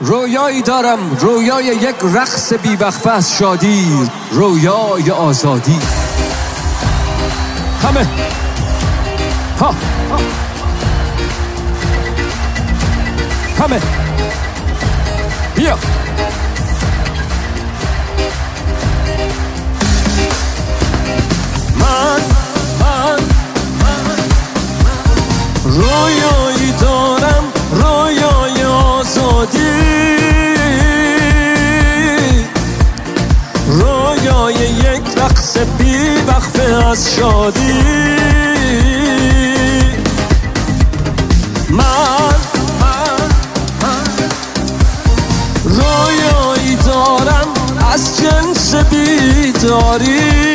رویایی دارم، رویای یک رقص بیوقفه از شادی، رویای آزادی. همه ها همه بیا. من رویایی دارم، رویای آزادی، رویای یک رقص بیوقفه از شادی. من رویایی دارم از جنس بیداری،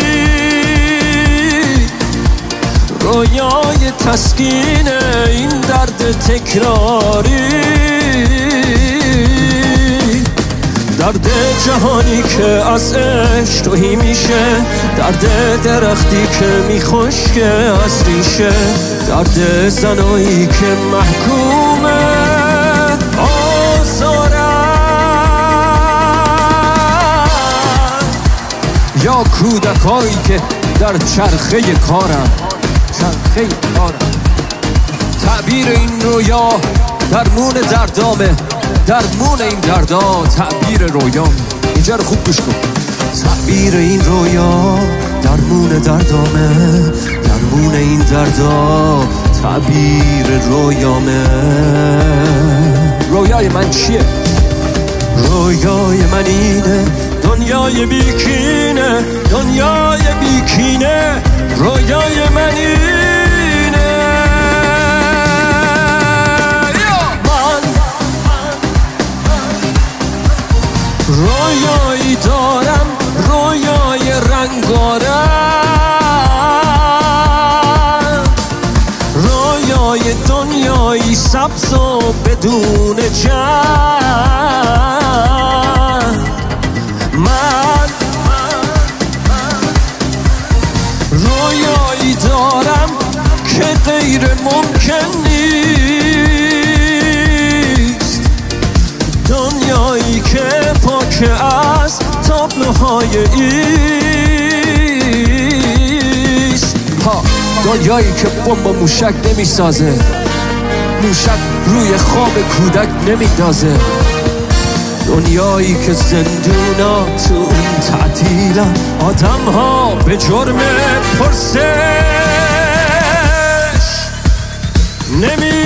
رویای تسکین این درد تکراری، درد جهانی که از عشق توهی میشه، درد درختی که میخشکه از ریشه، درد زنایی که محکومه آزارن، یا کودکایی که در چرخه کارن. تعبیر این رویا درمون دردامه، درمون این دردا تعبیر رویام. اینجا رو خوب گوش کن. تعبیر این رویا درمون دردامه، درمون این دردا تعبیر رویامه. رویای من چیه؟ رویای من اینه، دنیای بیکینه، دنیای بیکینه. رویای من اینه، رویایی دارم، رویای رنگارنگ، رویای دنیایی سبز و بدون جنگ. من رویایی دارم که غیر ممکن نیست، دنیایی که پاک از تابلوهای ایست. دنیایی که بمب و موشک نمیسازه، موشک روی خواب کودک نمیدازه. دنیایی که زندونا تو این تعطیلن، آدم ها به جرم پرسش